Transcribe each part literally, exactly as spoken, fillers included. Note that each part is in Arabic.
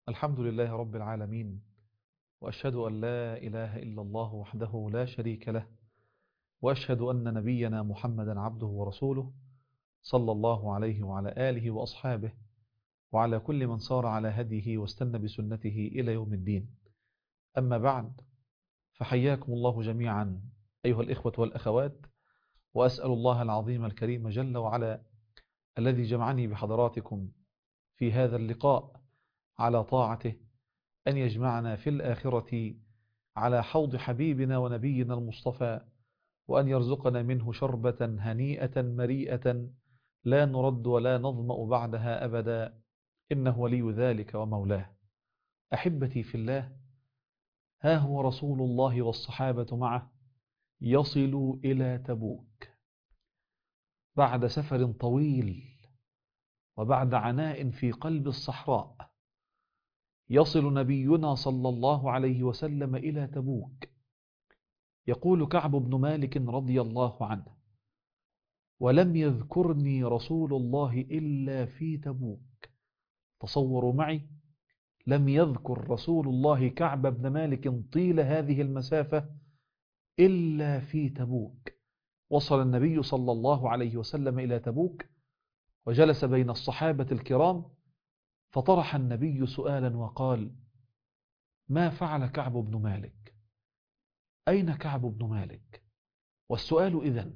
الحمد لله رب العالمين، وأشهد أن لا إله إلا الله وحده لا شريك له، وأشهد أن نبينا محمدا عبده ورسوله صلى الله عليه وعلى آله وأصحابه وعلى كل من صار على هديه واستنى بسنته إلى يوم الدين. أما بعد، فحياكم الله جميعا أيها الإخوة والأخوات، وأسأل الله العظيم الكريم جل وعلا الذي جمعني بحضراتكم في هذا اللقاء على طاعته أن يجمعنا في الآخرة على حوض حبيبنا ونبينا المصطفى، وأن يرزقنا منه شربة هنيئة مريئة لا نرد ولا نظمأ بعدها أبدا، إنه ولي ذلك ومولاه. أحبتي في الله، ها هو رسول الله والصحابة معه يصلوا إلى تبوك بعد سفر طويل وبعد عناء في قلب الصحراء. يصل نبينا صلى الله عليه وسلم إلى تبوك. يقول كعب بن مالك رضي الله عنه: ولم يذكرني رسول الله إلا في تبوك. تصوروا معي، لم يذكر رسول الله كعب بن مالك طيل هذه المسافة إلا في تبوك. وصل النبي صلى الله عليه وسلم إلى تبوك وجلس بين الصحابة الكرام، فطرح النبي سؤالا وقال: ما فعل كعب بن مالك؟ أين كعب بن مالك؟ والسؤال إذن: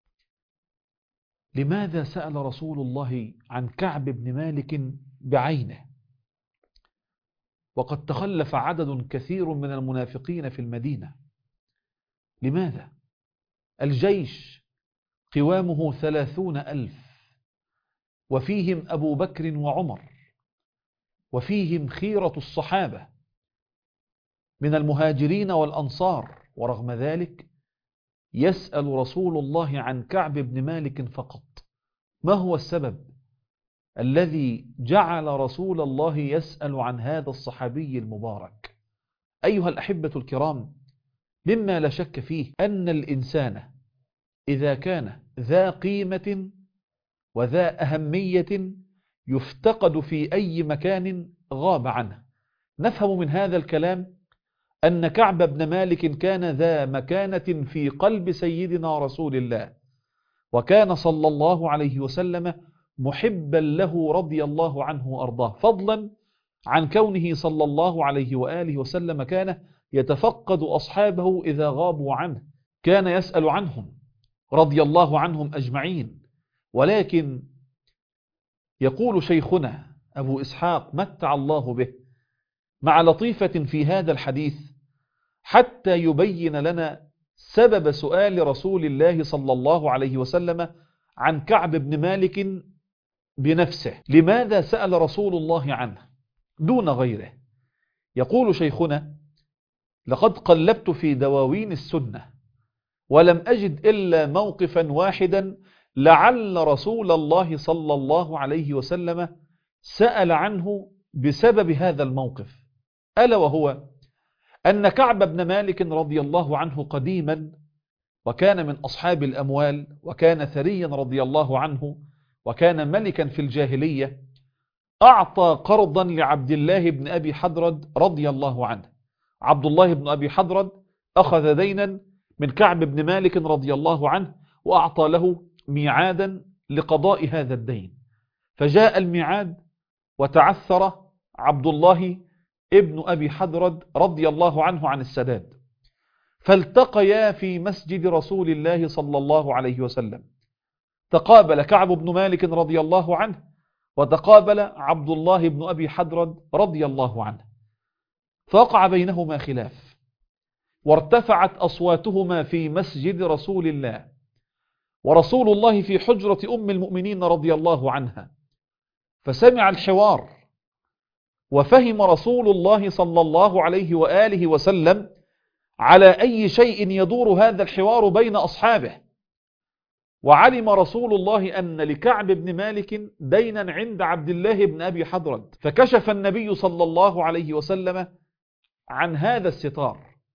لماذا سأل رسول الله عن كعب بن مالك بعينه وقد تخلف عدد كثير من المنافقين في المدينة؟ لماذا؟ الجيش قوامه ثلاثون ألف، وفيهم أبو بكر وعمر، وفيهم خيرة الصحابة من المهاجرين والأنصار، ورغم ذلك يسأل رسول الله عن كعب بن مالك فقط. ما هو السبب الذي جعل رسول الله يسأل عن هذا الصحابي المبارك؟ أيها الأحبة الكرام، مما لا شك فيه أن الإنسان إذا كان ذا قيمة وذا أهمية يفتقد في أي مكان غاب عنه. نفهم من هذا الكلام أن كعب بن مالك كان ذا مكانة في قلب سيدنا رسول الله، وكان صلى الله عليه وسلم محبا له رضي الله عنه وأرضاه، فضلا عن كونه صلى الله عليه وآله وسلم كان يتفقد أصحابه إذا غابوا عنه، كان يسأل عنهم رضي الله عنهم أجمعين. ولكن يقول شيخنا أبو إسحاق متع الله به مع لطيفة في هذا الحديث حتى يبين لنا سبب سؤال رسول الله صلى الله عليه وسلم عن كعب بن مالك بنفسه. لماذا سأل رسول الله عنه دون غيره؟ يقول شيخنا: لقد قلبت في دواوين السنة ولم أجد إلا موقفا واحدا لعل رسول الله صلى الله عليه وسلم سأل عنه بسبب هذا الموقف، ألا وهو أن كعب بن مالك رضي الله عنه قديما وكان من أصحاب الأموال، وكان ثريا رضي الله عنه، وكان ملكا في الجاهلية، أعطى قرضا لعبد الله بن أبي حضرد رضي الله عنه. عبد الله بن أبي حضرد أخذ دينا من كعب بن مالك رضي الله عنه، وأعطى له ميعادا لقضاء هذا الدين. فجاء الميعاد وتعثر عبد الله ابن أبي حضرد رضي الله عنه عن السداد، فالتقيا في مسجد رسول الله صلى الله عليه وسلم. تقابل كعب بن مالك رضي الله عنه وتقابل عبد الله بن أبي حضرد رضي الله عنه، فوقع بينهما خلاف، وارتفعت أصواتهما في مسجد رسول الله، ورسول الله في حجرة أم المؤمنين رضي الله عنها، فسمع الحوار وفهم رسول الله صلى الله عليه وآله وسلم على أي شيء يدور هذا الحوار بين أصحابه. وعلم رسول الله أن لكعب بن مالك دينا عند عبد الله بن أبي حضرد، فكشف النبي صلى الله عليه وسلم عن هذا الستار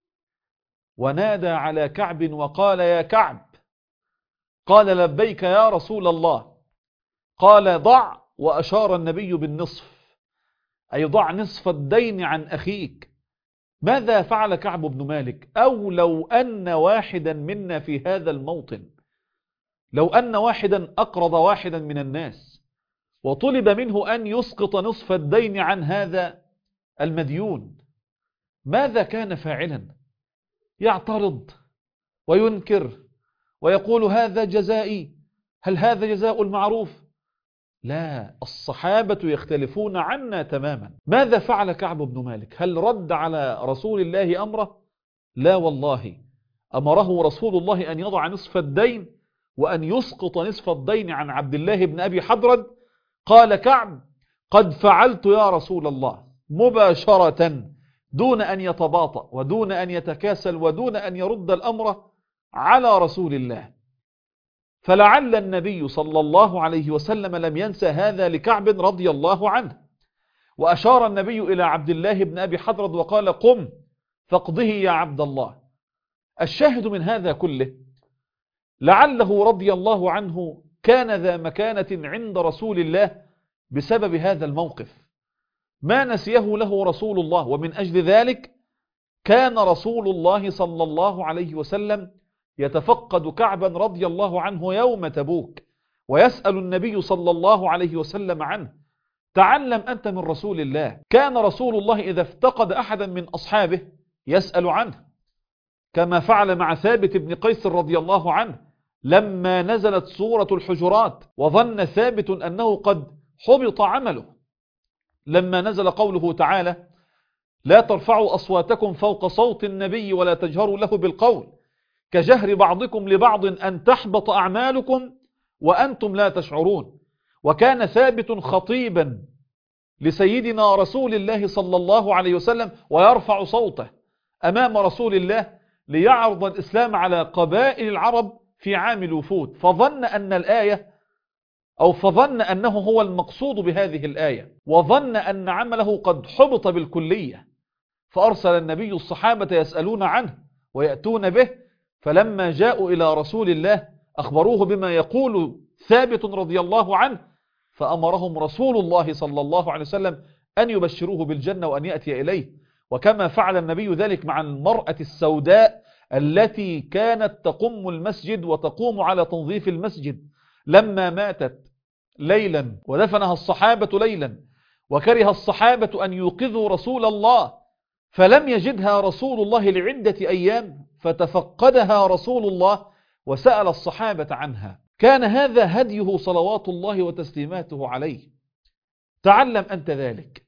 ونادى على كعب وقال: يا كعب. قال: لبيك يا رسول الله. قال: ضع، وأشار النبي بالنصف. أي ضع نصف الدين عن أخيك. ماذا فعل كعب بن مالك؟ أو لو أن واحدا منا في هذا الموطن، لو أن واحدا أقرض واحدا من الناس وطلب منه أن يسقط نصف الدين عن هذا المديون، ماذا كان فاعلا؟ يعترض وينكر ويقول هذا جزائي، هل هذا جزاء المعروف؟ لا، الصحابة يختلفون عنا تماما. ماذا فعل كعب بن مالك؟ هل رد على رسول الله أمره؟ لا والله، أمره رسول الله أن يضع نصف الدين وأن يسقط نصف الدين عن عبد الله بن أبي حضرد. قال كعب قد فعلت يا رسول الله، مباشرة دون أن يتباطأ ودون أن يتكاسل ودون أن يرد الأمر على رسول الله. فلعل النبي صلى الله عليه وسلم لم ينسى هذا لكعب رضي الله عنه، وأشار النبي إلى عبد الله بن أبي حضرد وقال قم فاقضه يا عبد الله. الشاهد من هذا كله لعله رضي الله عنه كان ذا مكانة عند رسول الله بسبب هذا الموقف، ما نسيه له رسول الله. ومن أجل ذلك كان رسول الله صلى الله عليه وسلم يتفقد كعبا رضي الله عنه يوم تبوك، ويسأل النبي صلى الله عليه وسلم عنه. تعلم أنت من رسول الله. كان رسول الله إذا افتقد أحدا من أصحابه يسأل عنه، كما فعل مع ثابت بن قيس رضي الله عنه لما نزلت سورة الحجرات وظن ثابت أنه قد حبط عمله، لما نزل قوله تعالى لا ترفعوا أصواتكم فوق صوت النبي ولا تجهروا له بالقول كجهر بعضكم لبعض أن تحبط أعمالكم وأنتم لا تشعرون. وكان ثابت خطيبا لسيدنا رسول الله صلى الله عليه وسلم ويرفع صوته أمام رسول الله ليعرض الإسلام على قبائل العرب في عام الوفود، فظن أن الآية أو فظن أنه هو المقصود بهذه الآية، وظن أن عمله قد حبط بالكلية، فأرسل النبي الصحابة يسألون عنه ويأتون به. فلما جاءوا إلى رسول الله أخبروه بما يقول ثابت رضي الله عنه، فأمرهم رسول الله صلى الله عليه وسلم أن يبشروه بالجنة وأن يأتي إليه. وكما فعل النبي ذلك مع المرأة السوداء التي كانت تقوم المسجد وتقوم على تنظيف المسجد، لما ماتت ليلا ودفنها الصحابة ليلا، وكره الصحابة أن يوقظوا رسول الله، فلم يجدها رسول الله لعدة أيام، فتفقدها رسول الله وسأل الصحابة عنها. كان هذا هديه صلوات الله وتسليماته عليه. تعلم أنت ذلك.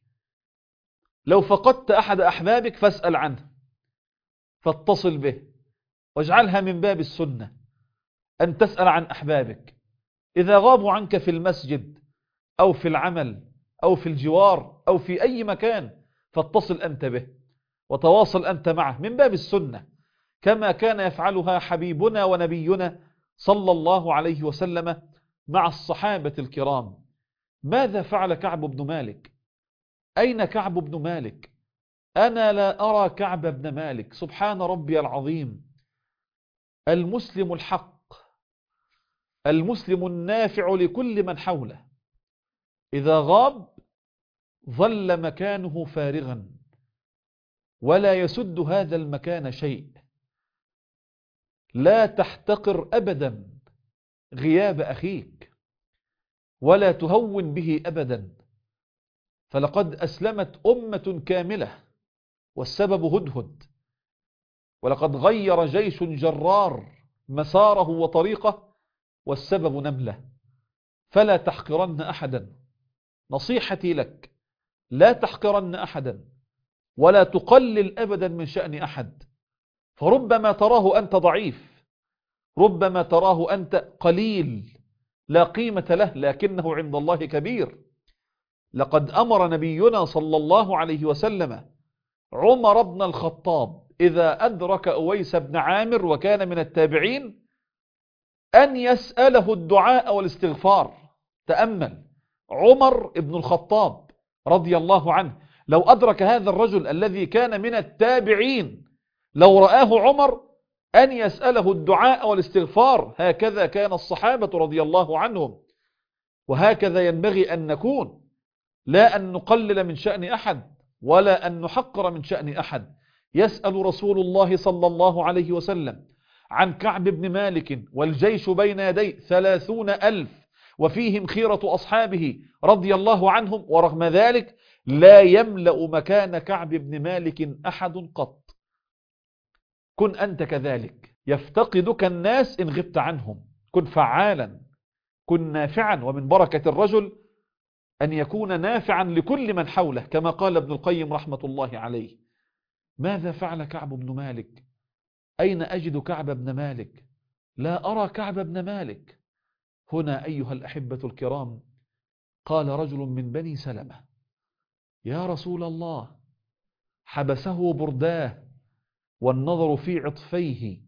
لو فقدت أحد أحبابك فاسأل عنه، فاتصل به، واجعلها من باب السنة أن تسأل عن أحبابك إذا غابوا عنك في المسجد أو في العمل أو في الجوار أو في أي مكان، فاتصل أنت به وتواصل أنت معه من باب السنة، كما كان يفعلها حبيبنا ونبينا صلى الله عليه وسلم مع الصحابة الكرام. ماذا فعل كعب بن مالك؟ أين كعب بن مالك؟ أنا لا أرى كعب بن مالك. سبحان ربي العظيم. المسلم الحق، المسلم النافع لكل من حوله، إذا غاب ظل مكانه فارغا ولا يسد هذا المكان شيء. لا تحتقر أبدا غياب أخيك ولا تهون به أبدا، فلقد أسلمت أمة كاملة والسبب هدهد، ولقد غير جيش جرار مساره وطريقه والسبب نملة. فلا تحقرن أحدا، نصيحتي لك لا تحقرن أحدا ولا تقلل أبدا من شأن أحد، فربما تراه أنت ضعيف، ربما تراه أنت قليل لا قيمة له، لكنه عند الله كبير. لقد أمر نبينا صلى الله عليه وسلم عمر بن الخطاب إذا أدرك أويس بن عامر وكان من التابعين أن يسأله الدعاء والاستغفار. تأمل، عمر بن الخطاب رضي الله عنه لو أدرك هذا الرجل الذي كان من التابعين، لو رآه عمر أن يسأله الدعاء والاستغفار. هكذا كان الصحابة رضي الله عنهم، وهكذا ينبغي أن نكون. لا أن نقلل من شأن أحد ولا أن نحقر من شأن أحد. يسأل رسول الله صلى الله عليه وسلم عن كعب بن مالك والجيش بين يدي ثلاثون ألف وفيهم خيرة أصحابه رضي الله عنهم، ورغم ذلك لا يملأ مكان كعب بن مالك أحد قط. كن أنت كذلك، يفتقدك الناس إن غبت عنهم. كن فعالا، كن نافعا، ومن بركة الرجل أن يكون نافعا لكل من حوله، كما قال ابن القيم رحمة الله عليه: ماذا فعل كعب بن مالك؟ أين أجد كعب بن مالك؟ لا أرى كعب بن مالك. هنا أيها الأحبة الكرام قال رجل من بني سلمة: يا رسول الله، حبسه برداه والنظر في عطفيه،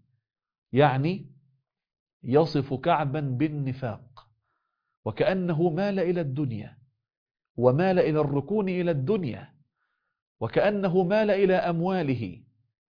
يعني يصف كعبا بالنفاق، وكأنه مال إلى الدنيا ومال إلى الركون إلى الدنيا، وكأنه مال إلى أمواله،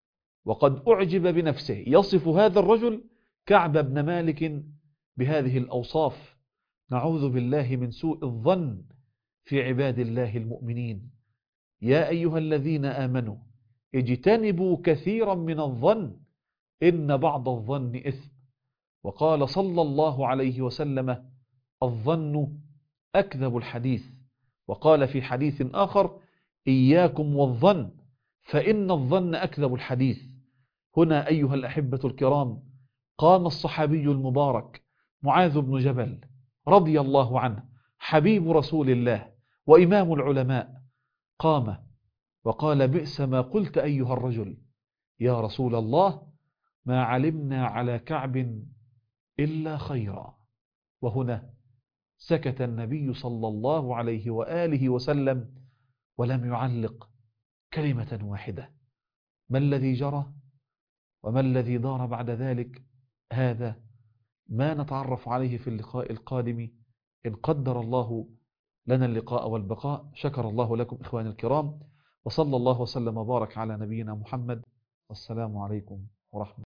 وقد أعجب بنفسه. يصف هذا الرجل كعب بن مالك بهذه الأوصاف. نعوذ بالله من سوء الظن في عباد الله المؤمنين. يا أيها الذين آمنوا اجتنبوا كثيرا من الظن إن بعض الظن إثم. وقال صلى الله عليه وسلم: الظن أكذب الحديث. وقال في حديث آخر: إياكم والظن فإن الظن أكذب الحديث. هنا أيها الأحبة الكرام قام الصحابي المبارك معاذ بن جبل رضي الله عنه، حبيب رسول الله وإمام العلماء، قام وقال: بئس ما قلت أيها الرجل، يا رسول الله، ما علمنا على كعب إلا خيرا. وهنا سكت النبي صلى الله عليه وآله وسلم ولم يعلق كلمة واحدة. ما الذي جرى وما الذي دار بعد ذلك؟ هذا ما نتعرف عليه في اللقاء القادم إن قدر الله لنا اللقاء والبقاء. شكر الله لكم إخواني الكرام، وصلى الله وسلم وبارك على نبينا محمد. والسلام عليكم ورحمة الله.